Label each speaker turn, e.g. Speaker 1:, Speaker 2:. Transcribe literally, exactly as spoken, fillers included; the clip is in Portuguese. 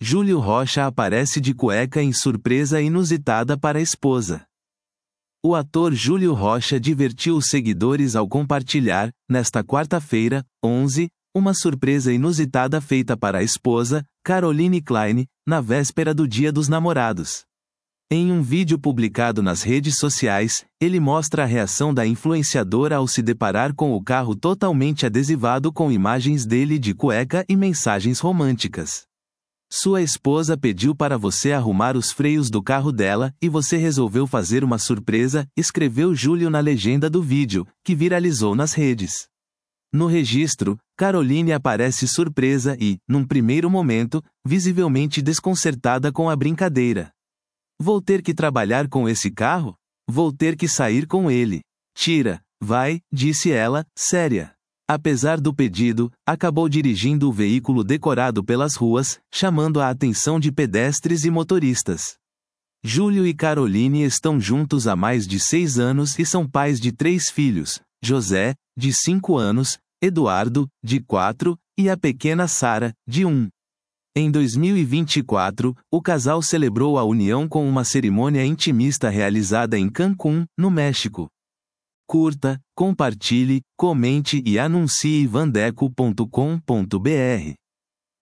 Speaker 1: Júlio Rocha aparece de cueca em surpresa inusitada para a esposa. O ator Júlio Rocha divertiu os seguidores ao compartilhar, nesta quarta-feira, onze, uma surpresa inusitada feita para a esposa, Caroline Klein, na véspera do Dia dos Namorados. Em um vídeo publicado nas redes sociais, ele mostra a reação da influenciadora ao se deparar com o carro totalmente adesivado com imagens dele de cueca e mensagens românticas. Sua esposa pediu para você arrumar os freios do carro dela, e você resolveu fazer uma surpresa, escreveu Júlio na legenda do vídeo, que viralizou nas redes. No registro, Caroline aparece surpresa e, num primeiro momento, visivelmente desconcertada com a brincadeira. Vou ter que trabalhar com esse carro? Vou ter que sair com ele. Tira, vai, disse ela, séria. Apesar do pedido, acabou dirigindo o veículo decorado pelas ruas, chamando a atenção de pedestres e motoristas. Júlio e Caroline estão juntos há mais de seis anos e são pais de três filhos: José, de cinco anos, Eduardo, de quatro, e a pequena Sara, de um. Em dois mil e vinte e quatro, o casal celebrou a união com uma cerimônia intimista realizada em Cancún, no México. Curta, compartilhe, comente e anuncie vandeco ponto com ponto br.